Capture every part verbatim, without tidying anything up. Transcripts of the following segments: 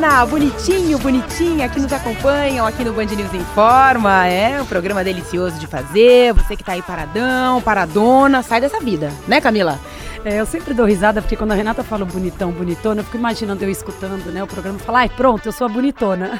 semana, bonitinho, bonitinha, que nos acompanham aqui no Band News Informa. É um programa delicioso de fazer. Você que tá aí paradão, paradona, sai dessa vida, né, Camila? É, eu sempre dou risada, porque quando a Renata fala bonitão, bonitona, eu fico imaginando eu escutando, né, o programa e falar, ai, pronto, eu sou a bonitona.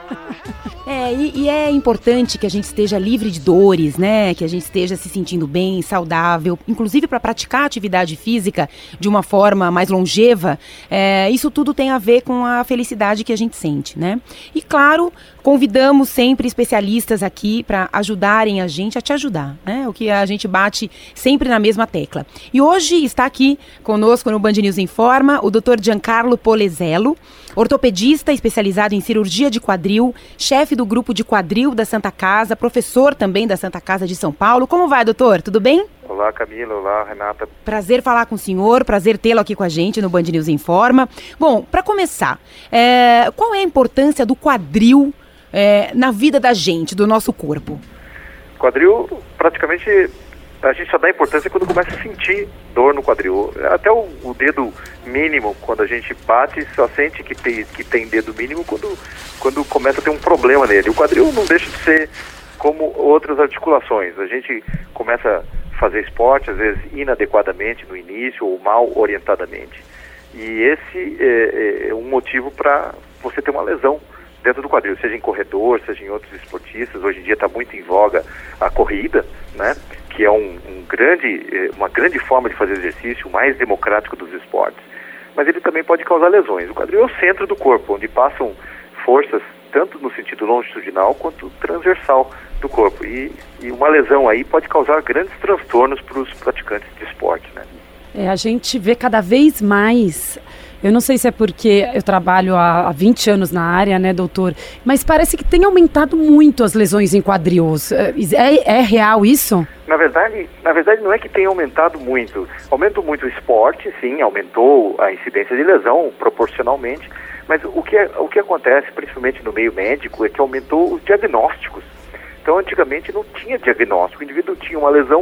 É, e, e é importante que a gente esteja livre de dores, né? Que a gente esteja se sentindo bem, saudável, inclusive para praticar atividade física de uma forma mais longeva. É, isso tudo tem a ver com a felicidade que a gente sente, né? E claro, convidamos sempre especialistas aqui para ajudarem a gente a te ajudar, né? O que a gente bate sempre na mesma tecla. E hoje está aqui conosco no Band News Informa o doutor Giancarlo Polezello, ortopedista especializado em cirurgia de quadril, chefe do grupo de quadril da Santa Casa, professor também da Santa Casa de São Paulo. Como vai, doutor? Tudo bem? Olá, Camila. Olá, Renata. Prazer falar com o senhor, prazer tê-lo aqui com a gente no Band News Informa. Bom, para começar, é, qual é a importância do quadril é, na vida da gente, do nosso corpo? Quadril, praticamente, a gente só dá importância quando começa a sentir dor no quadril. Até o, o dedo mínimo, quando a gente bate, só sente que tem, que tem dedo mínimo quando, quando começa a ter um problema nele. O quadril não deixa de ser como outras articulações. A gente começa a fazer esporte, às vezes inadequadamente no início ou mal orientadamente. E esse é, é um motivo para você ter uma lesão dentro do quadril, seja em corredor, seja em outros esportistas. Hoje em dia está muito em voga a corrida, né? Que é um, um grande, uma grande forma de fazer exercício, o mais democrático dos esportes. Mas ele também pode causar lesões. O quadril é o centro do corpo, onde passam forças tanto no sentido longitudinal quanto transversal do corpo. E, e uma lesão aí pode causar grandes transtornos para os praticantes de esporte, né? É, a gente vê cada vez mais... Eu não sei se é porque eu trabalho há, há vinte anos na área, né, doutor? Mas parece que tem aumentado muito as lesões em quadris. É, é real isso? Na verdade, na verdade, não é que tenha aumentado muito. Aumentou muito o esporte, sim, aumentou a incidência de lesão proporcionalmente. Mas o que, é, o que acontece, principalmente no meio médico, é que aumentou os diagnósticos. Então, antigamente não tinha diagnóstico. O indivíduo tinha uma lesão,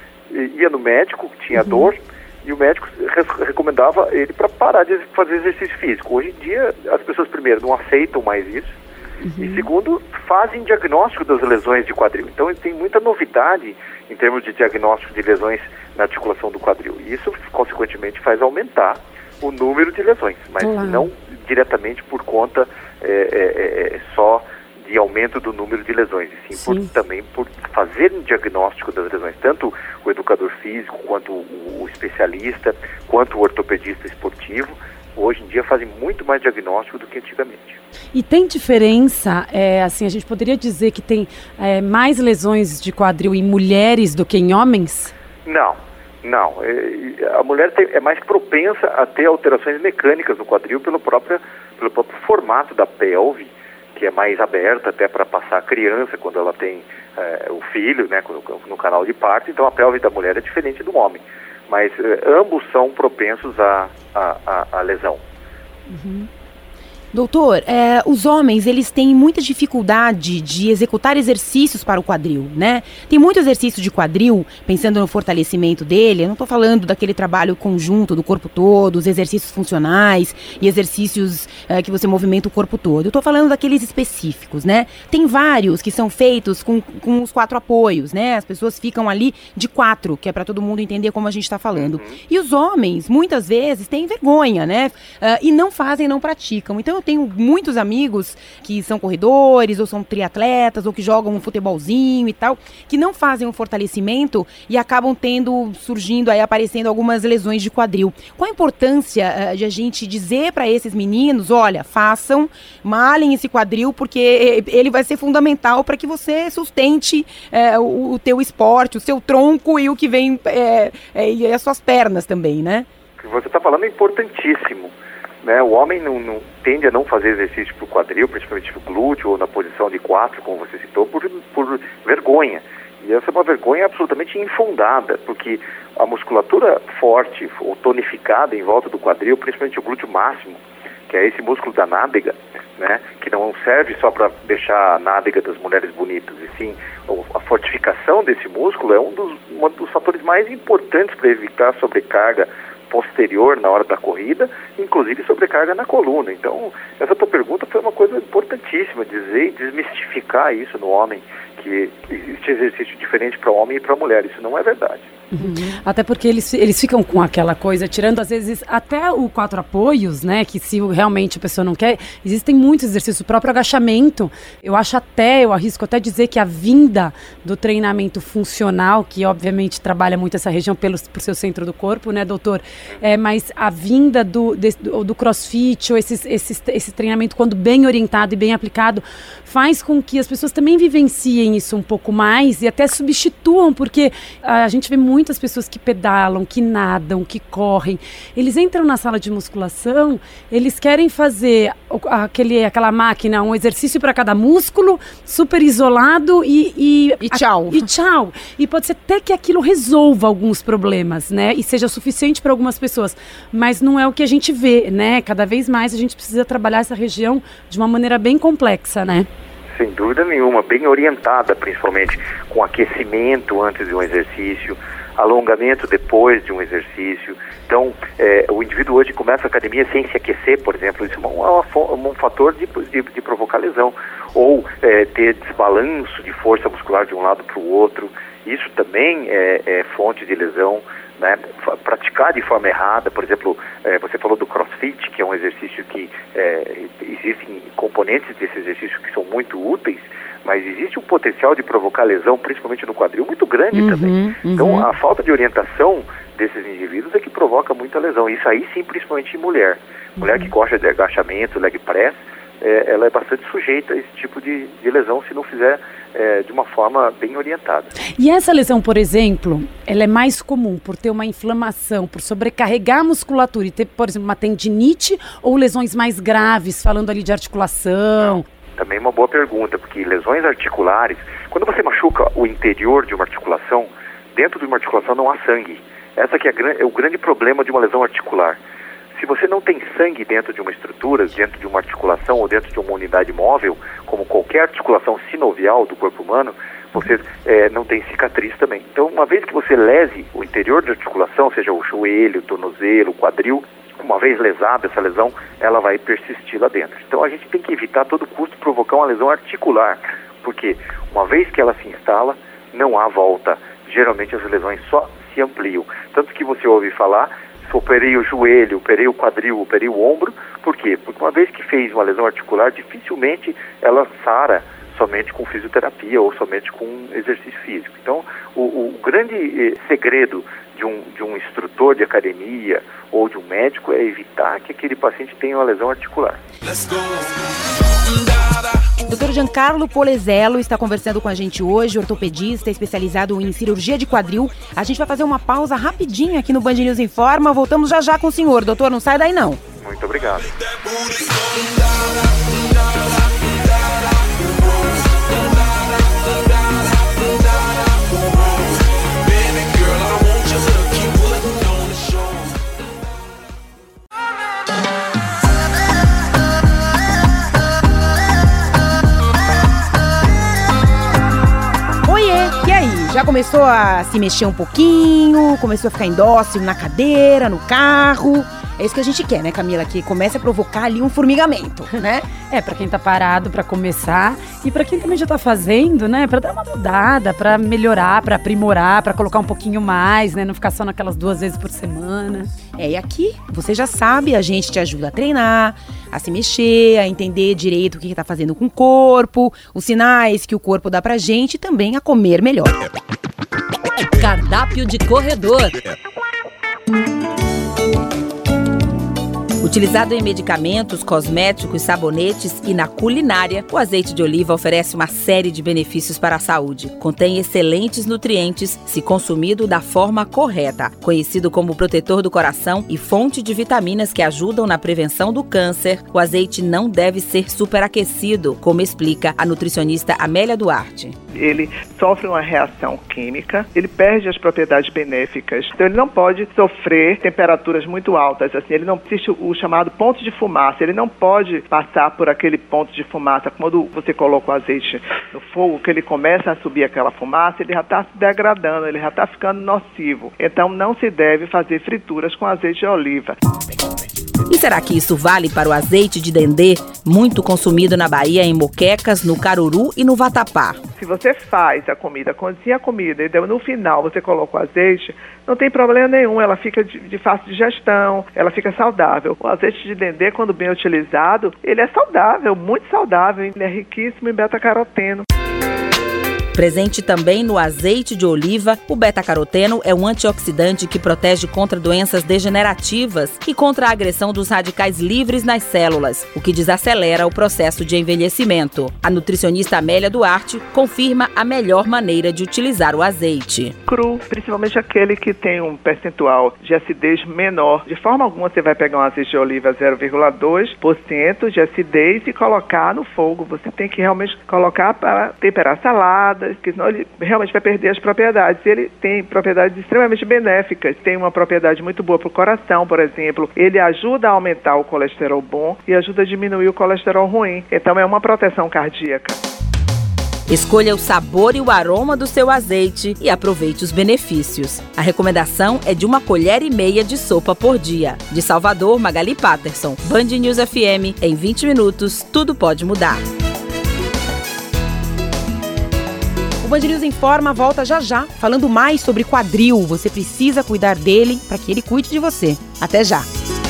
ia no médico, tinha uhum. dor, e o médico recomendava ele para parar de fazer exercício físico. Hoje em dia, as pessoas, primeiro, não aceitam mais isso, uhum. e segundo, fazem diagnóstico das lesões de quadril. Então, tem muita novidade em termos de diagnóstico de lesões na articulação do quadril. E isso, consequentemente, faz aumentar o número de lesões, mas uhum. não diretamente por conta é, é, é, só de aumento do número de lesões, e sim, sim. Por, também por fazer um diagnóstico das lesões. Tanto o educador físico, quanto o, o especialista, quanto o ortopedista esportivo, hoje em dia fazem muito mais diagnóstico do que antigamente. E tem diferença, é, assim, a gente poderia dizer que tem é, mais lesões de quadril em mulheres do que em homens? Não, não. É, a mulher tem, é mais propensa a ter alterações mecânicas no quadril pelo próprio, pelo próprio formato da pelve, que é mais aberta até para passar a criança quando ela tem é, o filho, né, no, no canal de parto. Então a pelve da mulher é diferente do homem, mas é, ambos são propensos à a, a, a lesão. Uhum. Doutor, é, os homens, eles têm muita dificuldade de executar exercícios para o quadril, né? Tem muito exercício de quadril, pensando no fortalecimento dele. Eu não estou falando daquele trabalho conjunto do corpo todo, os exercícios funcionais e exercícios é, que você movimenta o corpo todo. Eu estou falando daqueles específicos, né? Tem vários que são feitos com, com os quatro apoios, né? As pessoas ficam ali de quatro, que é para todo mundo entender como a gente está falando. Uhum. E os homens, muitas vezes, têm vergonha, né? Uh, e não fazem, não praticam. Então, eu tenho muitos amigos que são corredores, ou são triatletas, ou que jogam um futebolzinho e tal, que não fazem um fortalecimento e acabam tendo, surgindo aí, aparecendo algumas lesões de quadril. Qual a importância uh, de a gente dizer para esses meninos, olha, façam, malhem esse quadril, porque ele vai ser fundamental para que você sustente uh, o, o teu esporte, o seu tronco e o que vem, uh, uh, e as suas pernas também, né? O que você está falando é importantíssimo. Né, o homem não, não, tende a não fazer exercício para o quadril, principalmente para o glúteo ou na posição de quatro, como você citou, por, por vergonha. E essa é uma vergonha absolutamente infundada, porque a musculatura forte ou tonificada em volta do quadril, principalmente o glúteo máximo, que é esse músculo da nádega, né, que não serve só para deixar a nádega das mulheres bonitas, e sim a fortificação desse músculo é um dos, um dos fatores mais importantes para evitar sobrecarga posterior na hora da corrida, inclusive sobrecarga na coluna. Então, essa tua pergunta foi uma coisa importantíssima, dizer e desmistificar isso no homem, que existe exercício diferente para homem e para mulher. Isso não é verdade. Uhum. Até porque eles, eles ficam com aquela coisa, tirando às vezes até o quatro apoios, né, que se realmente a pessoa não quer, existem muitos exercícios, o próprio agachamento, eu acho até, eu arrisco até dizer que a vinda do treinamento funcional, que obviamente trabalha muito essa região pelo, por seu centro do corpo, né, doutor, é, mas a vinda do, de, do, do crossfit, ou esses, esses, esse treinamento, quando bem orientado e bem aplicado, faz com que as pessoas também vivenciem isso um pouco mais e até substituam, porque a gente vê muito muitas pessoas que pedalam, que nadam, que correm, eles entram na sala de musculação, eles querem fazer aquele, aquela máquina, um exercício para cada músculo, super isolado e... E, e tchau. A, e tchau. E pode ser até que aquilo resolva alguns problemas, né? E seja suficiente para algumas pessoas. Mas não é o que a gente vê, né? Cada vez mais a gente precisa trabalhar essa região de uma maneira bem complexa, né? Sem dúvida nenhuma, bem orientada, principalmente com aquecimento antes de um exercício, alongamento depois de um exercício. Então, é, o indivíduo hoje começa a academia sem se aquecer, por exemplo, isso é um, um fator de, de, de provocar lesão. Ou é, ter desbalanço de força muscular de um lado para o outro, isso também é, é fonte de lesão. Né? Praticar de forma errada, por exemplo, é, você falou do crossfit, que é um exercício que é, existem componentes desse exercício que são muito úteis, mas existe um potencial de provocar lesão, principalmente no quadril, muito grande uhum, também. Uhum. Então, a falta de orientação desses indivíduos é que provoca muita lesão. Isso aí sim, principalmente em mulher. Mulher uhum. que gosta de agachamento, leg press, é, ela é bastante sujeita a esse tipo de, de lesão se não fizer é, de uma forma bem orientada. E essa lesão, por exemplo, ela é mais comum por ter uma inflamação, por sobrecarregar a musculatura e ter, por exemplo, uma tendinite ou lesões mais graves, falando ali de articulação? Também uma boa pergunta, porque lesões articulares, quando você machuca o interior de uma articulação, dentro de uma articulação não há sangue. Essa que é, a, é o grande problema de uma lesão articular. Se você não tem sangue dentro de uma estrutura, dentro de uma articulação ou dentro de uma unidade móvel, como qualquer articulação sinovial do corpo humano, você é, não tem cicatriz também. Então, uma vez que você lese o interior da articulação, seja o joelho, o tornozelo, o quadril, uma vez lesada essa lesão, ela vai persistir lá dentro. Então, a gente tem que evitar a todo custo provocar uma lesão articular, porque uma vez que ela se instala, não há volta. Geralmente, as lesões só se ampliam. Tanto que você ouve falar, operei o joelho, operei o quadril, operei o ombro. Por quê? Porque uma vez que fez uma lesão articular, dificilmente ela sara somente com fisioterapia ou somente com exercício físico. Então, o, o grande eh, segredo de um, de um instrutor de academia ou de um médico é evitar que aquele paciente tenha uma lesão articular. doutor Giancarlo Polezello está conversando com a gente hoje, ortopedista especializado em cirurgia de quadril. A gente vai fazer uma pausa rapidinho aqui no Band News Informa. Voltamos já já com o senhor. Doutor, não sai daí não. Muito obrigado. Já começou a se mexer um pouquinho, começou a ficar indócil na cadeira, no carro. É isso que a gente quer, né, Camila? Que comece a provocar ali um formigamento, né? É, pra quem tá parado pra começar e pra quem também já tá fazendo, né? Pra dar uma mudada, pra melhorar, pra aprimorar, pra colocar um pouquinho mais, né? Não ficar só naquelas duas vezes por semana. É, e aqui, você já sabe, a gente te ajuda a treinar, a se mexer, a entender direito o que, que tá fazendo com o corpo, os sinais que o corpo dá pra gente e também a comer melhor. Cardápio de corredor. Utilizado em medicamentos, cosméticos, sabonetes e na culinária, o azeite de oliva oferece uma série de benefícios para a saúde. Contém excelentes nutrientes se consumido da forma correta. Conhecido como protetor do coração e fonte de vitaminas que ajudam na prevenção do câncer, o azeite não deve ser superaquecido, como explica a nutricionista Amélia Duarte. Ele sofre uma reação química, ele perde as propriedades benéficas, então ele não pode sofrer temperaturas muito altas, assim, ele não existe o chamado ponto de fumaça. Ele não pode passar por aquele ponto de fumaça. Quando você coloca o azeite no fogo, que ele começa a subir aquela fumaça, ele já está se degradando, ele já está ficando nocivo. Então não se deve fazer frituras com azeite de oliva. E será que isso vale para o azeite de dendê, muito consumido na Bahia em moquecas, no caruru e no vatapá? Se você faz a comida, cozinha a comida e no final você coloca o azeite, não tem problema nenhum, ela fica de, de fácil digestão, ela fica saudável. O azeite de dendê, quando bem utilizado, ele é saudável, muito saudável, ele é riquíssimo em beta-caroteno. Presente também no azeite de oliva, o beta-caroteno é um antioxidante que protege contra doenças degenerativas e contra a agressão dos radicais livres nas células, o que desacelera o processo de envelhecimento. A nutricionista Amélia Duarte confirma a melhor maneira de utilizar o azeite. Cru, principalmente aquele que tem um percentual de acidez menor. De forma alguma você vai pegar um azeite de oliva zero vírgula dois por cento de acidez e colocar no fogo. Você tem que realmente colocar para temperar salada, que senão ele realmente vai perder as propriedades. Ele tem propriedades extremamente benéficas, tem uma propriedade muito boa para o coração, por exemplo. Ele ajuda a aumentar o colesterol bom e ajuda a diminuir o colesterol ruim. Então é uma proteção cardíaca. Escolha o sabor e o aroma do seu azeite e aproveite os benefícios. A recomendação é de uma colher e meia de sopa por dia. De Salvador, Magali Patterson. Band News F M. Em vinte minutos, tudo pode mudar. O Band News Informa volta já já, falando mais sobre quadril. Você precisa cuidar dele para que ele cuide de você. Até já!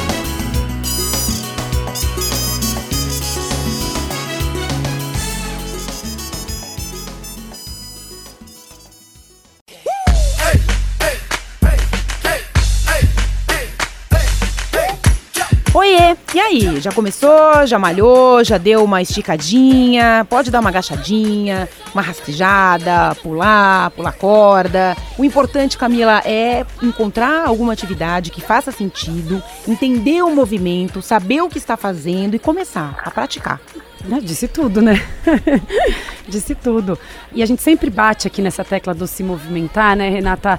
Oiê! E aí, já começou, já malhou, já deu uma esticadinha, pode dar uma agachadinha, uma rastejada, pular, pular corda. O importante, Camila, é encontrar alguma atividade que faça sentido, entender o movimento, saber o que está fazendo e começar a praticar. Disse tudo, né? Disse tudo. E a gente sempre bate aqui nessa tecla do se movimentar, né, Renata?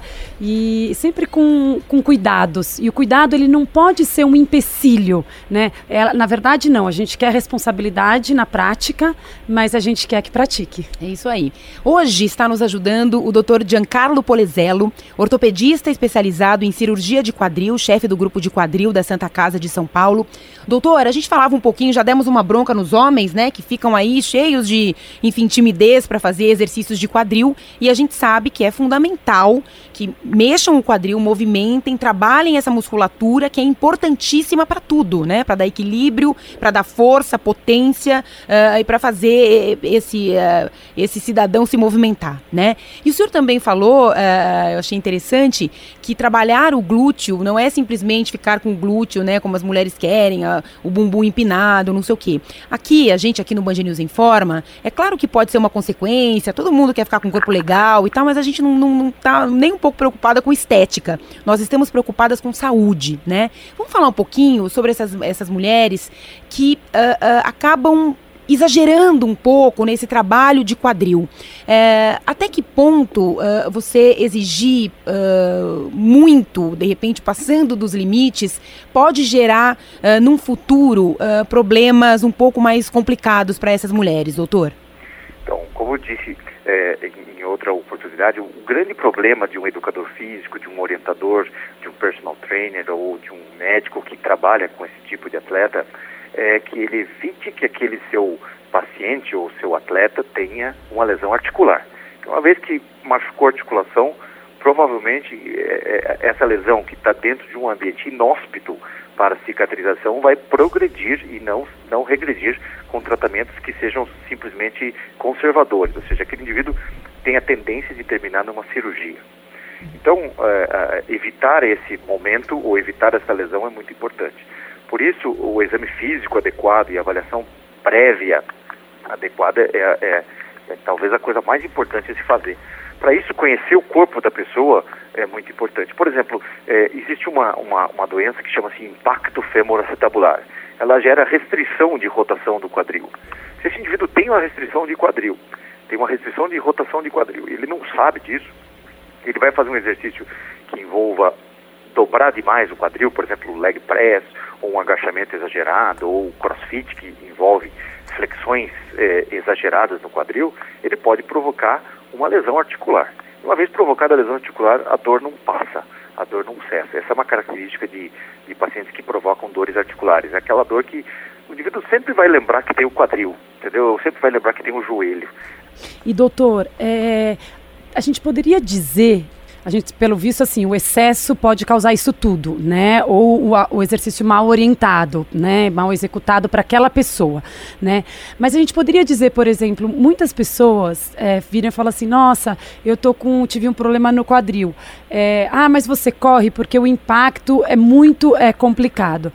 E sempre com, com cuidados. E o cuidado, ele não pode ser um empecilho, né? É, na verdade, não. A gente quer responsabilidade na prática, mas a gente quer que pratique. É isso aí. Hoje está nos ajudando o doutor Giancarlo Polezello, ortopedista especializado em cirurgia de quadril, chefe do grupo de quadril da Santa Casa de São Paulo. Doutor, a gente falava um pouquinho, já demos uma bronca nos homens, né, que ficam aí cheios de, enfim, timidez para fazer exercícios de quadril, e a gente sabe que é fundamental que mexam o quadril, movimentem, trabalhem essa musculatura que é importantíssima para tudo, né, para dar equilíbrio, para dar força, potência uh, e para fazer esse, uh, esse cidadão se movimentar, né. E o senhor também falou, uh, eu achei interessante, que trabalhar o glúteo não é simplesmente ficar com o glúteo, né, como as mulheres querem, uh, o bumbum empinado, não sei o quê. Aqui, a gente aqui no Band News Informa, é claro que pode ser uma consequência, todo mundo quer ficar com um corpo legal e tal, mas a gente não, não, não tá nem um pouco preocupada com estética. Nós estamos preocupadas com saúde, né? Vamos falar um pouquinho sobre essas, essas mulheres que uh, uh, acabam exagerando um pouco nesse trabalho de quadril. É, até que ponto uh, você exigir uh, muito, de repente passando dos limites, pode gerar, uh, num futuro, uh, problemas um pouco mais complicados para essas mulheres, doutor? Então, como eu disse é, em outra oportunidade, o grande problema de um educador físico, de um orientador, de um personal trainer ou de um médico que trabalha com esse tipo de atleta é que ele evite que aquele seu paciente ou seu atleta tenha uma lesão articular. Então, uma vez que machucou a articulação, provavelmente é, é, essa lesão que está dentro de um ambiente inóspito para cicatrização vai progredir e não, não regredir com tratamentos que sejam simplesmente conservadores, ou seja, aquele indivíduo tem a tendência de terminar numa cirurgia. Então, é, é, evitar esse momento ou evitar essa lesão é muito importante. Por isso, o exame físico adequado e a avaliação prévia adequada é, é, é talvez a coisa mais importante a se fazer. Para isso, conhecer o corpo da pessoa é muito importante. Por exemplo, é, existe uma, uma, uma doença que chama-se impacto femoroacetabular. Ela gera restrição de rotação do quadril. Se esse indivíduo tem uma restrição de quadril, tem uma restrição de rotação de quadril, ele não sabe disso, ele vai fazer um exercício que envolva dobrar demais o quadril, por exemplo, o leg press, ou um agachamento exagerado, ou o crossfit que envolve flexões eh, exageradas no quadril, ele pode provocar uma lesão articular. Uma vez provocada a lesão articular, a dor não passa, a dor não cessa. Essa é uma característica de, de pacientes que provocam dores articulares. É aquela dor que o indivíduo sempre vai lembrar que tem o quadril, entendeu? Sempre vai lembrar que tem o joelho. E doutor, é, a gente poderia dizer, a gente, pelo visto, assim, o excesso pode causar isso tudo, né? Ou o, o exercício mal orientado, né? Mal executado para aquela pessoa, né? Mas a gente poderia dizer, por exemplo, muitas pessoas é, viram e falam assim, nossa, eu tô com, tive um problema no quadril. É, ah, mas você corre porque o impacto é muito é, complicado.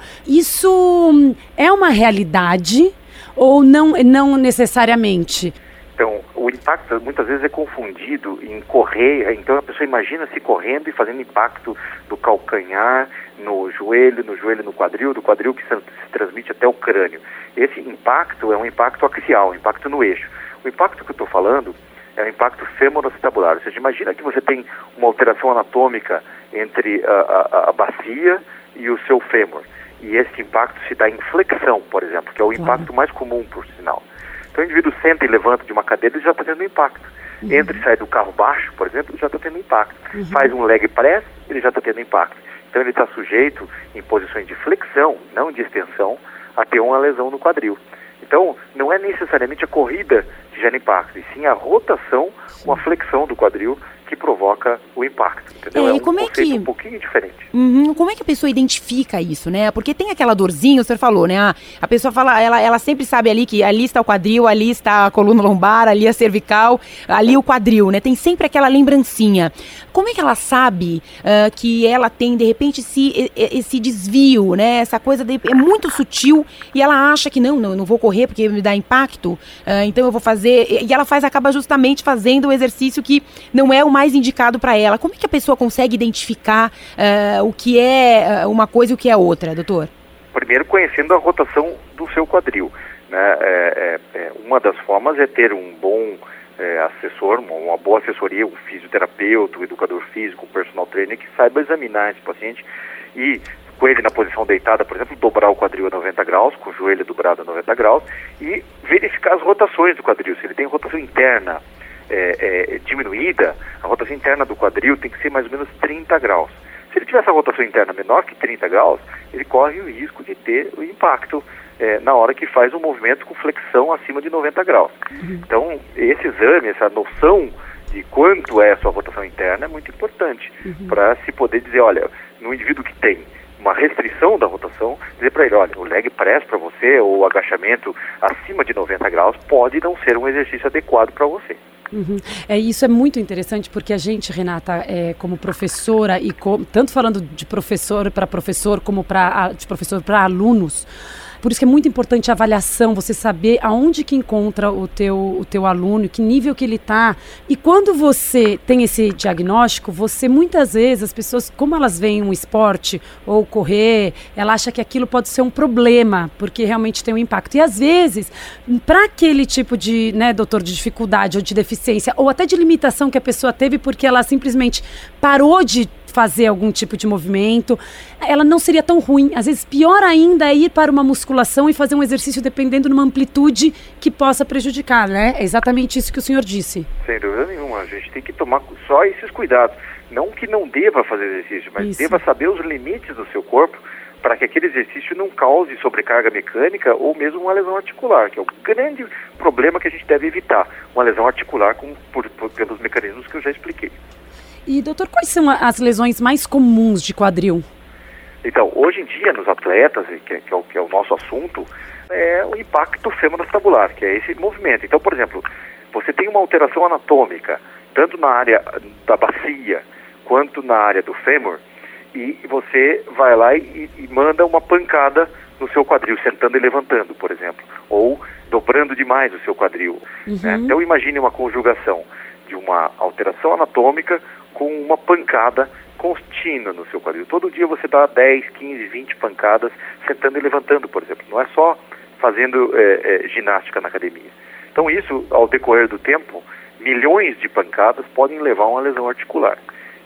Isso é uma realidade ou não, não necessariamente? Então, o impacto muitas vezes é confundido em correr, então a pessoa imagina se correndo e fazendo impacto do calcanhar no joelho, no joelho no quadril, do quadril que se, se transmite até o crânio. Esse impacto é um impacto axial, um impacto no eixo. O impacto que eu estou falando é um impacto femoroacetabular, ou seja, imagina que você tem uma alteração anatômica entre a, a, a bacia e o seu fêmur, e esse impacto se dá em flexão, por exemplo, que é o impacto mais comum, por sinal. Então o indivíduo senta e levanta de uma cadeira, ele já está tendo impacto. Uhum. Entra e sai do carro baixo, por exemplo, já está tendo impacto. Uhum. Faz um leg press, ele já está tendo impacto. Então ele está sujeito, em posições de flexão, não de extensão, a ter uma lesão no quadril. Então não é necessariamente a corrida que gera impacto, e sim a rotação com a flexão do quadril que provoca o impacto, entendeu? É, é um e como é conceito que... um pouquinho diferente. Uhum, como é que a pessoa identifica isso, né? Porque tem aquela dorzinha, o senhor falou, né? A, a pessoa fala, ela, ela sempre sabe ali que ali está o quadril, ali está a coluna lombar, ali a cervical, ali o quadril, né? Tem sempre aquela lembrancinha. Como é que ela sabe uh, que ela tem, de repente, esse, esse desvio, né? Essa coisa de, é muito sutil e ela acha que não, não, não vou correr porque me dá impacto, uh, então eu vou fazer... E ela faz, acaba justamente fazendo o exercício que não é o mais indicado para ela. Como é que a pessoa consegue identificar uh, o que é uma coisa e o que é outra, doutor? Primeiro, conhecendo a rotação do seu quadril, né? É, é, é, uma das formas é ter um bom é, assessor, uma, uma boa assessoria, um fisioterapeuta, um educador físico, um personal trainer que saiba examinar esse paciente e, com ele na posição deitada, por exemplo, dobrar o quadril a noventa graus, com o joelho dobrado a noventa graus e verificar as rotações do quadril, se ele tem rotação interna É, é, diminuída, a rotação interna do quadril tem que ser mais ou menos trinta graus. Se ele tiver essa rotação interna menor que trinta graus, ele corre o risco de ter o impacto é, na hora que faz um movimento com flexão acima de noventa graus. Uhum. Então, esse exame, essa noção de quanto é a sua rotação interna é muito importante uhum. para se poder dizer, olha, no indivíduo que tem uma restrição da rotação, dizer para ele, olha, o leg press para você ou o agachamento acima de noventa graus pode não ser um exercício adequado para você. Uhum. É, isso é muito interessante porque a gente, Renata, é, como professora, e com, tanto falando de professor para professor, como pra, de professor para alunos, por isso que é muito importante a avaliação, você saber aonde que encontra o teu, o teu aluno, que nível que ele está. E quando você tem esse diagnóstico, você muitas vezes, as pessoas, como elas veem um esporte ou correr, ela acha que aquilo pode ser um problema, porque realmente tem um impacto. E às vezes, para aquele tipo de, né, doutor, de dificuldade ou de deficiência, ou até de limitação que a pessoa teve porque ela simplesmente parou de fazer algum tipo de movimento, ela não seria tão ruim. Às vezes, pior ainda é ir para uma musculação e fazer um exercício dependendo de uma amplitude que possa prejudicar, né? É exatamente isso que o senhor disse. Sem dúvida nenhuma. A gente tem que tomar só esses cuidados. Não que não deva fazer exercício, mas isso. Deva saber os limites do seu corpo para que aquele exercício não cause sobrecarga mecânica ou mesmo uma lesão articular, que é o grande problema que a gente deve evitar. Uma lesão articular com, por, por, pelos mecanismos que eu já expliquei. E, doutor, quais são as lesões mais comuns de quadril? Então, hoje em dia, nos atletas, que é, que é, o, que é o nosso assunto, é o impacto femoroacetabular, que é esse movimento. Então, por exemplo, você tem uma alteração anatômica, tanto na área da bacia, quanto na área do fêmur, e você vai lá e, e manda uma pancada no seu quadril, sentando e levantando, por exemplo, ou dobrando demais o seu quadril. Uhum. Né? Então, imagine uma conjugação de uma alteração anatômica com uma pancada contínua no seu quadril. Todo dia você dá dez, quinze, vinte pancadas sentando e levantando, por exemplo. Não é só fazendo é, é, ginástica na academia. Então isso, ao decorrer do tempo, milhões de pancadas podem levar a uma lesão articular.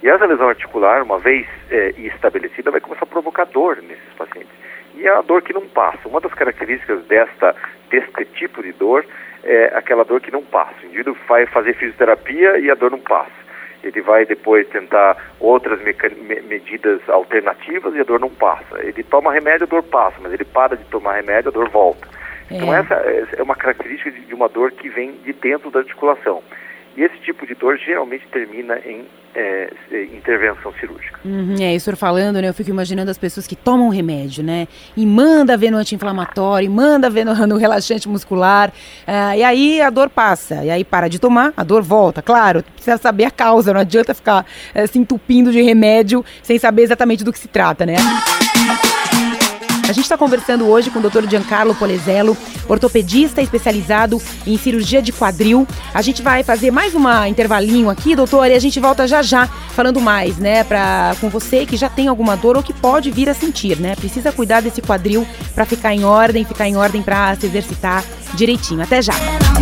E essa lesão articular, uma vez é, estabelecida, vai começar a provocar dor nesses pacientes. E é a dor que não passa. Uma das características desta, deste tipo de dor é aquela dor que não passa. O indivíduo vai fazer fisioterapia e a dor não passa. Ele vai depois tentar outras meca- me- medidas alternativas e a dor não passa. Ele toma remédio, a dor passa, mas ele para de tomar remédio, a dor volta. É. Então essa é uma característica de, de uma dor que vem de dentro da articulação. E esse tipo de dor geralmente termina em é, intervenção cirúrgica. Uhum, é, isso falando, né? Eu fico imaginando as pessoas que tomam remédio, né? E manda ver no anti-inflamatório, manda ver no, no relaxante muscular. Uh, e aí a dor passa. E aí para de tomar, a dor volta. Claro, precisa saber a causa. Não adianta ficar uh, se entupindo de remédio sem saber exatamente do que se trata, né? A gente está conversando hoje com o doutor Giancarlo Polesello, ortopedista especializado em cirurgia de quadril. A gente vai fazer mais um intervalinho aqui, doutor, e a gente volta já já falando mais, né, pra, com você que já tem alguma dor ou que pode vir a sentir, né? Precisa cuidar desse quadril para ficar em ordem, ficar em ordem para se exercitar direitinho. Até já!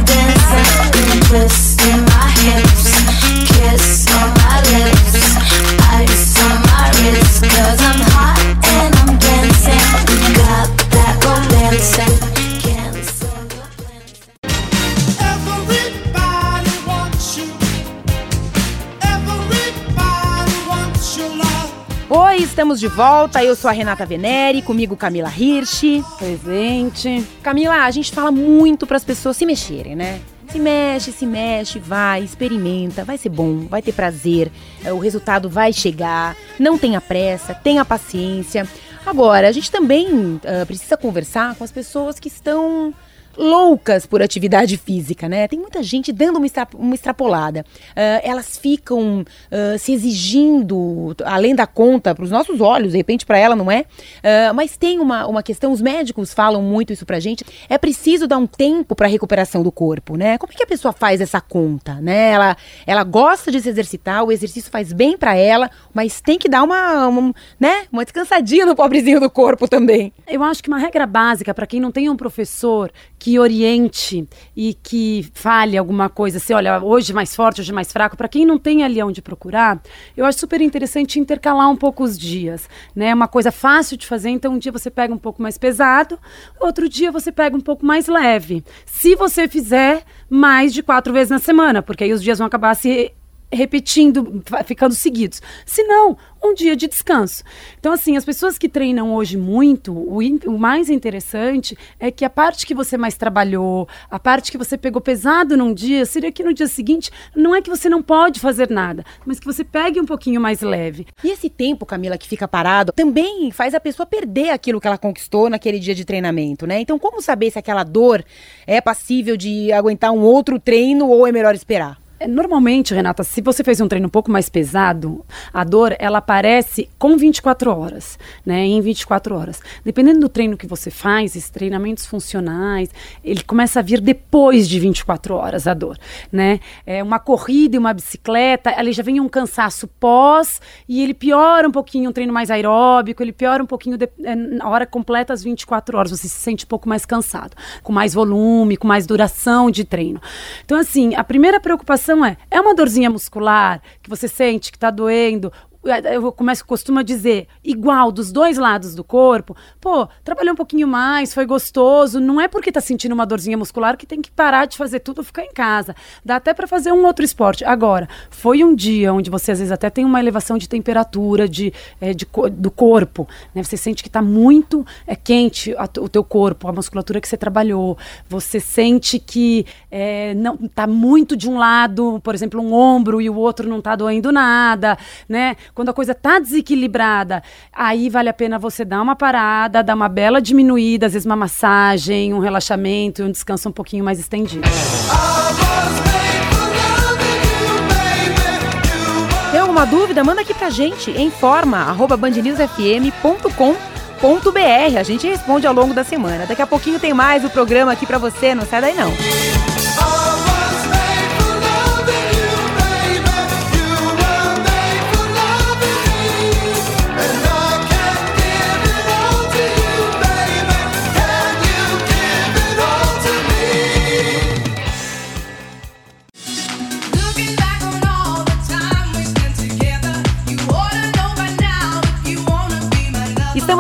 Oi, estamos de volta. Eu sou a Renata Venere, comigo Camila Hirsch. Presente. Camila, a gente fala muito para as pessoas se mexerem, né? Se mexe, se mexe, vai, experimenta, vai ser bom, vai ter prazer, o resultado vai chegar, não tenha pressa, tenha paciência. Agora, a gente também uh, precisa conversar com as pessoas que estão loucas por atividade física, né? Tem muita gente dando uma, extra, uma extrapolada. Uh, elas ficam uh, se exigindo além da conta para os nossos olhos, de repente para ela não é. Uh, mas tem uma, uma questão, os médicos falam muito isso pra gente, é preciso dar um tempo para a recuperação do corpo, né? Como é que a pessoa faz essa conta, né? Ela, ela gosta de se exercitar, o exercício faz bem para ela, mas tem que dar uma, uma, né? uma descansadinha no pobrezinho do corpo também. Eu acho que uma regra básica para quem não tem um professor que oriente e que fale alguma coisa, assim, olha, hoje mais forte, hoje mais fraco, para quem não tem ali onde procurar, eu acho super interessante intercalar um pouco os dias, né, uma coisa fácil de fazer, então um dia você pega um pouco mais pesado, outro dia você pega um pouco mais leve, se você fizer mais de quatro vezes na semana, porque aí os dias vão acabar se repetindo, ficando seguidos. Se não, um dia de descanso. Então, assim, as pessoas que treinam hoje muito, o, in, o mais interessante é que a parte que você mais trabalhou, a parte que você pegou pesado num dia, seria que no dia seguinte, não é que você não pode fazer nada, mas que você pegue um pouquinho mais leve. E esse tempo, Camila, que fica parado, também faz a pessoa perder aquilo que ela conquistou naquele dia de treinamento, né? Então, como saber se aquela dor é passível de aguentar um outro treino ou é melhor esperar? Normalmente, Renata, se você fez um treino um pouco mais pesado, a dor, ela aparece com vinte e quatro horas, né? Em vinte e quatro horas. Dependendo do treino que você faz, esses treinamentos funcionais, ele começa a vir depois de vinte e quatro horas, a dor, né? É uma corrida e uma bicicleta, ali já vem um cansaço pós e ele piora um pouquinho, um treino mais aeróbico, ele piora um pouquinho de, é, na hora completa as vinte e quatro horas, você se sente um pouco mais cansado, com mais volume, com mais duração de treino. Então, assim, a primeira preocupação é, é uma dorzinha muscular que você sente que está doendo? Eu começo, costumo dizer, igual dos dois lados do corpo, pô, trabalhei um pouquinho mais, foi gostoso, não é porque tá sentindo uma dorzinha muscular que tem que parar de fazer tudo e ficar em casa. Dá até para fazer um outro esporte. Agora, foi um dia onde você às vezes até tem uma elevação de temperatura de, é, de, do corpo, né? Você sente que tá muito é, quente a, o teu corpo, a musculatura que você trabalhou, você sente que é, não, tá muito de um lado, por exemplo, um ombro e o outro não tá doendo nada, né? Quando a coisa tá desequilibrada, aí vale a pena você dar uma parada, dar uma bela diminuída, às vezes uma massagem, um relaxamento e um descanso um pouquinho mais estendido. Tem alguma dúvida? Manda aqui pra gente, em forma, arroba band news f m ponto com ponto b r. A gente responde ao longo da semana. Daqui a pouquinho tem mais o programa aqui pra você, não sai daí não.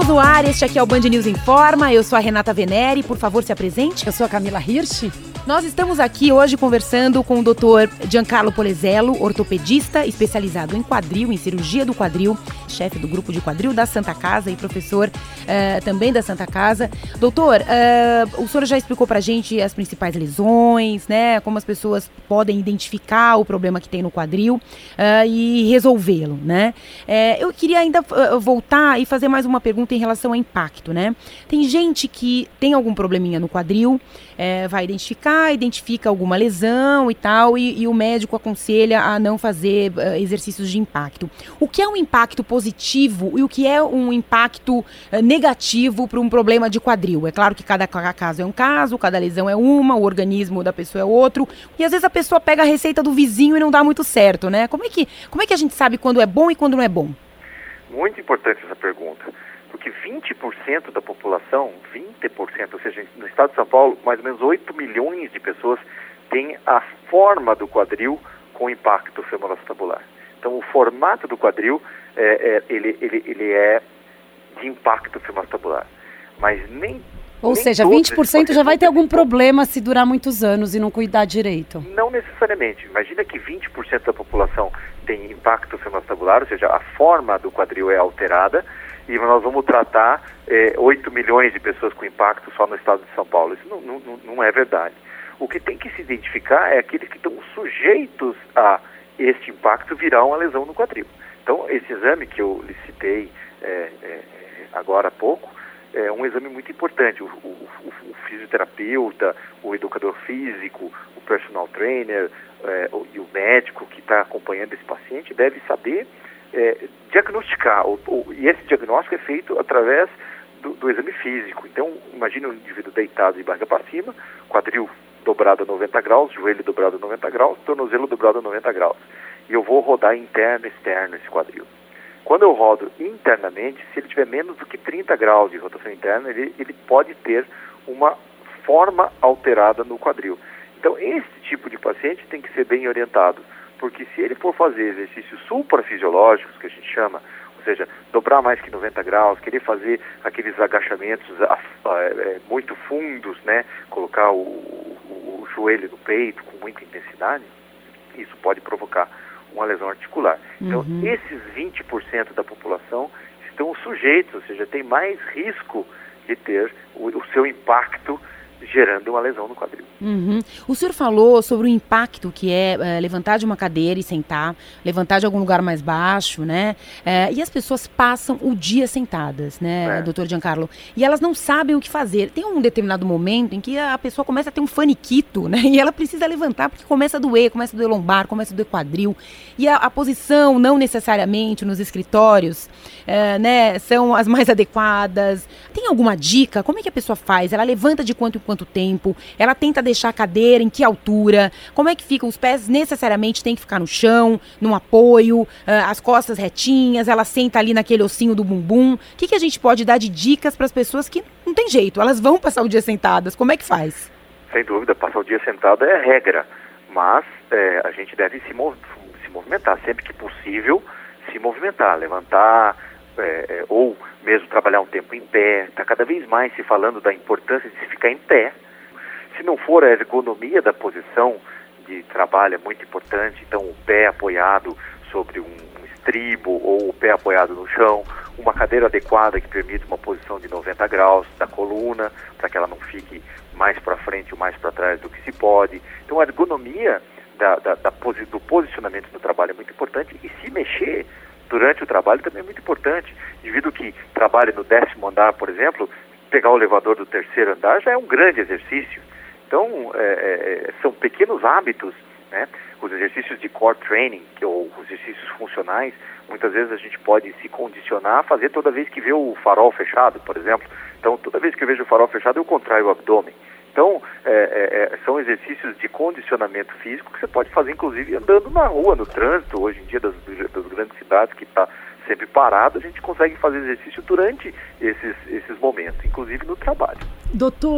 Estamos no ar, este aqui é o Band News Informa, eu sou a Renata Venere, por favor se apresente. Eu sou a Camila Hirsch. Nós estamos aqui hoje conversando com o doutor Giancarlo Polesello, ortopedista especializado em quadril, em cirurgia do quadril, chefe do grupo de quadril da Santa Casa e professor uh, também da Santa Casa. Doutor, uh, o senhor já explicou pra gente as principais lesões, né, como as pessoas podem identificar o problema que tem no quadril uh, e resolvê-lo, né. Uh, eu queria ainda uh, voltar e fazer mais uma pergunta em relação ao impacto, né. Tem gente que tem algum probleminha no quadril, uh, vai identificar, identifica alguma lesão e tal, e, e o médico aconselha a não fazer uh, exercícios de impacto. O que é um impacto positivo e o que é um impacto uh, negativo para um problema de quadril? É claro que cada, cada caso é um caso, cada lesão é uma, o organismo da pessoa é outro, e às vezes a pessoa pega a receita do vizinho e não dá muito certo, né? Como é que, como é que a gente sabe quando é bom e quando não é bom? Muito importante essa pergunta. Porque vinte por cento da população, vinte por cento, ou seja, no estado de São Paulo, mais ou menos oito milhões de pessoas têm a forma do quadril com impacto femoroacetabular. Então, o formato do quadril, é, é, ele, ele, ele é de impacto femoroacetabular. Mas nem... Ou nem seja, vinte por cento já vai ter algum problema se durar muitos anos e não cuidar direito. Não necessariamente. Imagina que vinte por cento da população tem impacto femoroacetabular, ou seja, a forma do quadril é alterada, e nós vamos tratar é, oito milhões de pessoas com impacto só no estado de São Paulo. Isso não, não, não é verdade. O que tem que se identificar é aqueles que estão sujeitos a este impacto virar uma lesão no quadril. Então, esse exame que eu lhe citei é, é, agora há pouco, é um exame muito importante. O, o, o, o fisioterapeuta, o educador físico, o personal trainer é, o, e o médico que está acompanhando esse paciente deve saber É, diagnosticar, ou, ou, e esse diagnóstico é feito através do, do exame físico. Então, imagine um indivíduo deitado de barriga para cima, quadril dobrado a noventa graus, joelho dobrado a noventa graus, tornozelo dobrado a noventa graus. E eu vou rodar interno e externo esse quadril. Quando eu rodo internamente, se ele tiver menos do que trinta graus de rotação interna, ele, ele pode ter uma forma alterada no quadril. Então, esse tipo de paciente tem que ser bem orientado. Porque se ele for fazer exercícios suprafisiológicos, que a gente chama, ou seja, dobrar mais que noventa graus, querer fazer aqueles agachamentos a, a, é, muito fundos, né, colocar o, o, o joelho no peito com muita intensidade, isso pode provocar uma lesão articular. Então, uhum. esses vinte por cento da população estão sujeitos, ou seja, tem mais risco de ter o, o seu impacto gerando uma lesão no quadril. Uhum. O senhor falou sobre o impacto que é, é levantar de uma cadeira e sentar, levantar de algum lugar mais baixo, né? É, e as pessoas passam o dia sentadas, né, é. doutor Giancarlo? E elas não sabem o que fazer. Tem um determinado momento em que a pessoa começa a ter um faniquito, né? E ela precisa levantar porque começa a doer, começa a doer lombar, começa a doer quadril. E a, a posição, não necessariamente nos escritórios, é, né, são as mais adequadas. Tem alguma dica? Como é que a pessoa faz? Ela levanta de quanto em quanto tempo? Ela tenta deixar a cadeira em que altura? Como é que fica? Os pés necessariamente têm que ficar no chão, num apoio, uh, as costas retinhas, ela senta ali naquele ossinho do bumbum. O que, que a gente pode dar de dicas para as pessoas que não tem jeito, elas vão passar o dia sentadas? Como é que faz? Sem dúvida, passar o dia sentado é regra, mas é, a gente deve se, mov- se movimentar, sempre que possível, se movimentar, levantar, é, é, ou mesmo trabalhar um tempo em pé. Está cada vez mais se falando da importância de se ficar em pé. Se não for a ergonomia da posição de trabalho é muito importante, então o pé apoiado sobre um, um estribo ou o pé apoiado no chão, uma cadeira adequada que permita uma posição de noventa graus da coluna, para que ela não fique mais para frente ou mais para trás do que se pode. Então a ergonomia da, da, da posi- do posicionamento no trabalho é muito importante, e se mexer durante o trabalho também é muito importante. Indivíduo que trabalha no décimo andar, por exemplo, pegar o elevador do terceiro andar já é um grande exercício. Então, é, é, são pequenos hábitos, né? Os exercícios de core training, que, ou os exercícios funcionais, muitas vezes a gente pode se condicionar a fazer toda vez que vê o farol fechado, por exemplo. Então, toda vez que eu vejo o farol fechado, eu contraio o abdômen. Então, é, é, são exercícios de condicionamento físico que você pode fazer, inclusive, andando na rua, no trânsito, hoje em dia, das, das grandes cidades, que está sempre parado, a gente consegue fazer exercício durante esses, esses momentos, inclusive no trabalho. Doutor,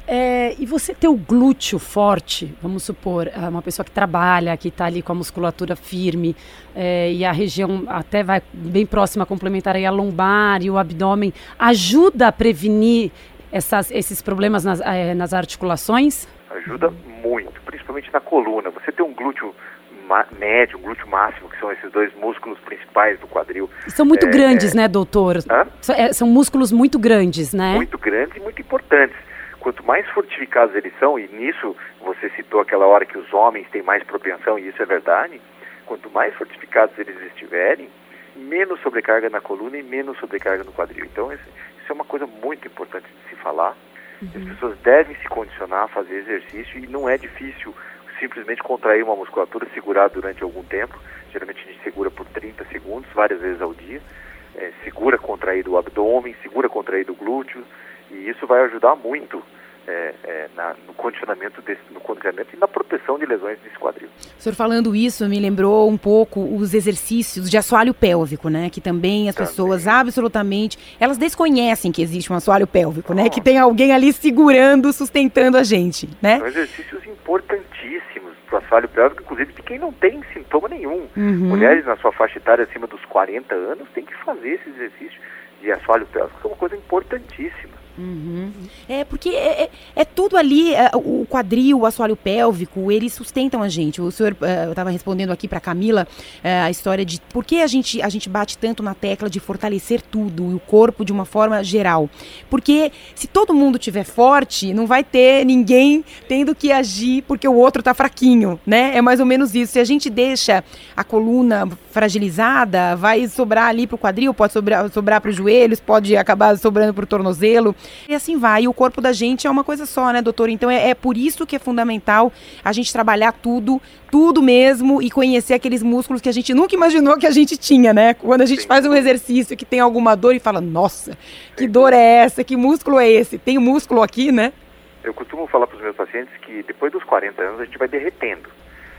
É, e você ter o glúteo forte, vamos supor, uma pessoa que trabalha, que está ali com a musculatura firme, é, e a região até vai bem próxima a complementar aí a lombar e o abdômen, ajuda a prevenir essas, esses problemas nas, é, nas articulações? Ajuda muito, principalmente na coluna. Você tem um glúteo médio, um glúteo máximo, que são esses dois músculos principais do quadril. São muito é, grandes, é... né, doutor? Hã? São músculos muito grandes, né? Muito grandes e muito importantes. Quanto mais fortificados eles são, e nisso você citou aquela hora que os homens têm mais propensão, e isso é verdade, quanto mais fortificados eles estiverem, menos sobrecarga na coluna e menos sobrecarga no quadril. Então, isso é uma coisa muito importante de se falar. Uhum. As pessoas devem se condicionar a fazer exercício, e não é difícil simplesmente contrair uma musculatura, segurar durante algum tempo. Geralmente a gente segura por trinta segundos, várias vezes ao dia. É, segura contraído o abdômen, segura contraído o glúteo, e isso vai ajudar muito é, é, na, no condicionamento desse, no condicionamento e na proteção de lesões desse quadril. O senhor falando isso me lembrou um pouco os exercícios de assoalho pélvico, né? Que também as também. pessoas absolutamente, elas desconhecem que existe um assoalho pélvico, né? Que tem alguém ali segurando, sustentando a gente, né? São exercícios importantíssimos para o assoalho pélvico, inclusive de quem não tem sintoma nenhum. Uhum. Mulheres na sua faixa etária acima dos quarenta anos têm que fazer esse exercício de assoalho pélvico, que é uma coisa importantíssima. Uhum. É, porque é, é, é tudo ali, é, o quadril, o assoalho pélvico, eles sustentam a gente. O senhor, é, eu estava respondendo aqui para a Camila é, a história de por que a gente, a gente bate tanto na tecla de fortalecer tudo, o corpo de uma forma geral. Porque se todo mundo tiver forte, não vai ter ninguém tendo que agir porque o outro está fraquinho, né? É mais ou menos isso. Se a gente deixa a coluna fragilizada, vai sobrar ali para o quadril, pode sobrar, sobrar para os joelhos, pode acabar sobrando para o tornozelo. E assim vai, e o corpo da gente é uma coisa só, né, doutor? Então é, é por isso que é fundamental a gente trabalhar tudo, tudo mesmo, e conhecer aqueles músculos que a gente nunca imaginou que a gente tinha, né? Quando a gente Sim. faz um exercício que tem alguma dor e fala, nossa, que dor é essa? Que músculo é esse? Tem um músculo aqui, né? Eu costumo falar para os meus pacientes que depois dos quarenta anos a gente vai derretendo.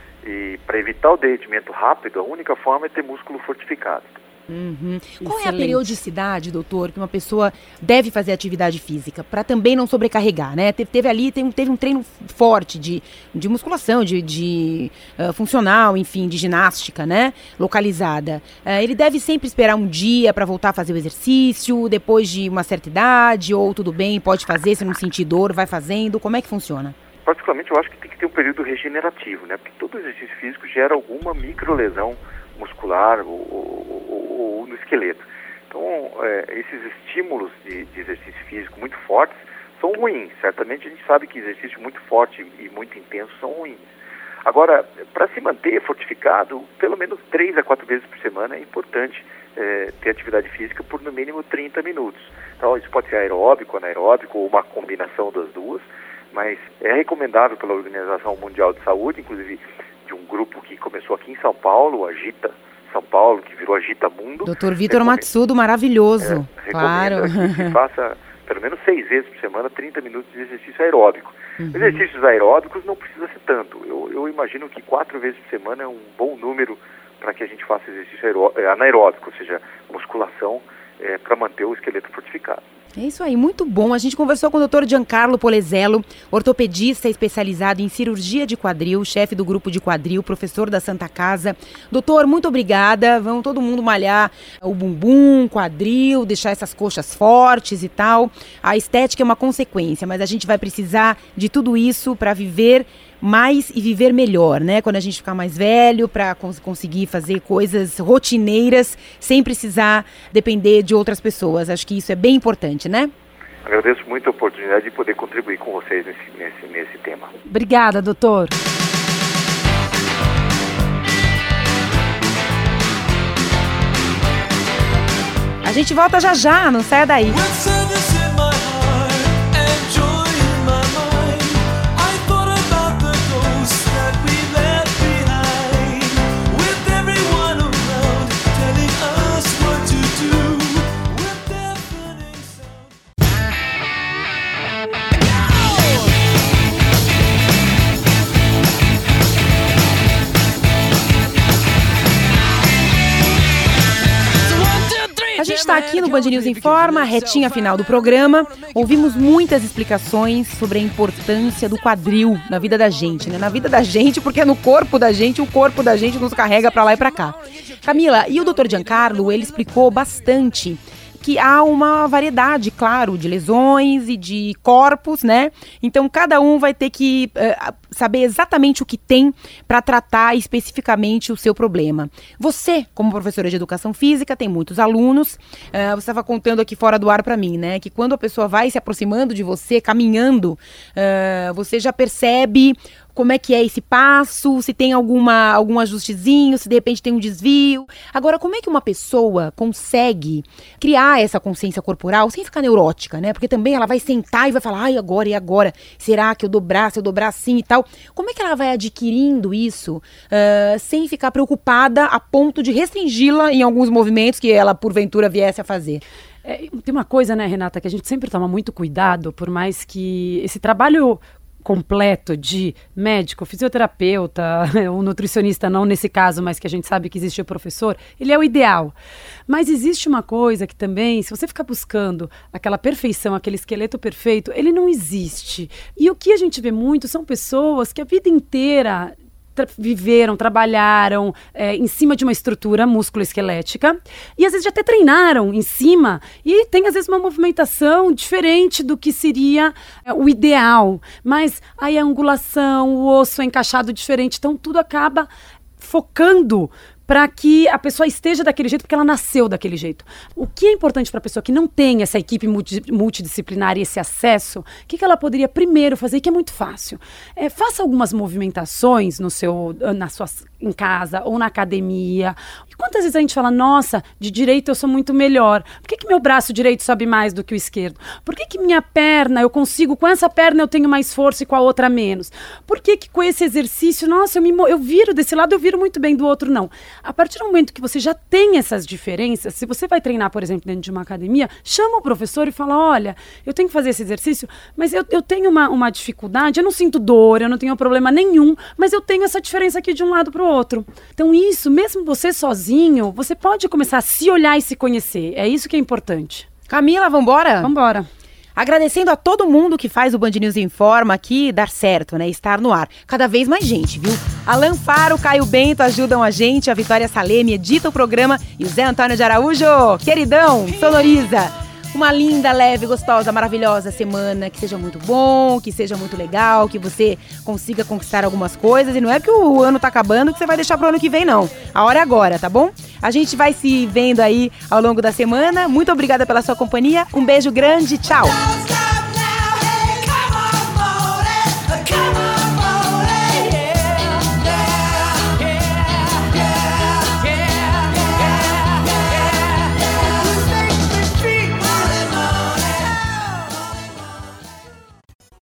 E para evitar o derretimento rápido, a única forma é ter músculo fortificado. Uhum. Qual é a periodicidade, doutor, que uma pessoa deve fazer atividade física para também não sobrecarregar, né? Teve, teve ali, teve, teve um treino forte de, de musculação, de, de uh, funcional, enfim, de ginástica, né? Localizada. Uh, ele deve sempre esperar um dia para voltar a fazer o exercício, depois de uma certa idade, ou tudo bem, pode fazer, se não sentir dor, vai fazendo. Como é que funciona? Particularmente, eu acho que tem que ter um período regenerativo, né? Porque todo exercício físico gera alguma microlesão muscular ou, ou, ou no esqueleto. Então, é, esses estímulos de, de exercício físico muito fortes são ruins. Certamente a gente sabe que exercício muito forte e muito intenso são ruins. Agora, para se manter fortificado, pelo menos três a quatro vezes por semana é importante é, ter atividade física por no mínimo trinta minutos. Então, isso pode ser aeróbico, anaeróbico ou uma combinação das duas, mas é recomendável pela Organização Mundial de Saúde, inclusive de um grupo que começou aqui em São Paulo, Agita São Paulo, que virou Agita Mundo. doutor Vitor Matsudo, maravilhoso. É, claro. Que se faça pelo menos seis vezes por semana, trinta minutos de exercício aeróbico. Uhum. Exercícios aeróbicos não precisa ser tanto. Eu, eu imagino que quatro vezes por semana é um bom número para que a gente faça exercício aeró- anaeróbico, ou seja, musculação, é, para manter o esqueleto fortificado. É isso aí, muito bom. A gente conversou com o doutor Giancarlo Polezello, ortopedista especializado em cirurgia de quadril, chefe do grupo de quadril, professor da Santa Casa. Doutor, muito obrigada. Vamos todo mundo malhar o bumbum, quadril, deixar essas coxas fortes e tal. A estética é uma consequência, mas a gente vai precisar de tudo isso para viver mais e viver melhor, né? Quando a gente ficar mais velho, para cons- conseguir fazer coisas rotineiras sem precisar depender de outras pessoas. Acho que isso é bem importante, né? Agradeço muito a oportunidade de poder contribuir com vocês nesse, nesse, nesse tema. Obrigada, doutor. A gente volta já já, não saia daí. A gente volta aqui no Band News Informa, retinha final do programa. Ouvimos muitas explicações sobre a importância do quadril na vida da gente, né? Na vida da gente, porque é no corpo da gente, o corpo da gente nos carrega pra lá e pra cá. Camila, e o doutor Giancarlo, ele explicou bastante que há uma variedade, claro, de lesões e de corpos, né? Então, cada um vai ter que uh, saber exatamente o que tem para tratar especificamente o seu problema. Você, como professora de educação física, tem muitos alunos. Uh, você estava contando aqui fora do ar para mim, né? Que quando a pessoa vai se aproximando de você, caminhando, uh, você já percebe como é que é esse passo, se tem alguma, algum ajustezinho, se de repente tem um desvio. Agora, como é que uma pessoa consegue criar essa consciência corporal sem ficar neurótica, né? Porque também ela vai sentar e vai falar, ai, agora e agora? Será que eu dobrar, se eu dobrar assim e tal? Como é que ela vai adquirindo isso uh, sem ficar preocupada a ponto de restringi-la em alguns movimentos que ela, porventura, viesse a fazer? É, tem uma coisa, né, Renata, que a gente sempre toma muito cuidado, por mais que esse trabalho completo de médico, fisioterapeuta, ou nutricionista, não nesse caso, mas que a gente sabe que existe o professor, ele é o ideal. Mas existe uma coisa que também, se você ficar buscando aquela perfeição, aquele esqueleto perfeito, ele não existe. E o que a gente vê muito são pessoas que a vida inteira tra- viveram, trabalharam é, em cima de uma estrutura musculoesquelética e às vezes já até treinaram em cima e tem às vezes uma movimentação diferente do que seria é, o ideal, mas aí a angulação, o osso é encaixado diferente, então tudo acaba focando para que a pessoa esteja daquele jeito, porque ela nasceu daquele jeito. O que é importante para a pessoa que não tem essa equipe multi, multidisciplinar e esse acesso, o que, que ela poderia primeiro fazer, que é muito fácil? É, faça algumas movimentações no seu, na sua, em casa ou na academia. E quantas vezes a gente fala, nossa, de direito eu sou muito melhor. Por que, que meu braço direito sobe mais do que o esquerdo? Por que, que minha perna, eu consigo, com essa perna eu tenho mais força e com a outra menos? Por que, que com esse exercício, nossa, eu, me, eu viro desse lado, eu viro muito bem, do outro não? A partir do momento que você já tem essas diferenças, se você vai treinar, por exemplo, dentro de uma academia, chama o professor e fala, olha, eu tenho que fazer esse exercício, mas eu, eu tenho uma, uma dificuldade, eu não sinto dor, eu não tenho problema nenhum, mas eu tenho essa diferença aqui de um lado para o outro. Então isso, mesmo você sozinho, você pode começar a se olhar e se conhecer. É isso que é importante. Camila, vambora? Vambora. Agradecendo a todo mundo que faz o Band News Informa aqui dar certo, né? Estar no ar. Cada vez mais gente, viu? Alan Faro, Caio Bento ajudam a gente, a Vitória Saleme edita o programa e o Zé Antônio de Araújo, queridão, sonoriza. Uma linda, leve, gostosa, maravilhosa semana, que seja muito bom, que seja muito legal, que você consiga conquistar algumas coisas. E não é que o ano tá acabando que você vai deixar pro ano que vem, não. A hora é agora, tá bom? A gente vai se vendo aí ao longo da semana. Muito obrigada pela sua companhia. Um beijo grande, tchau!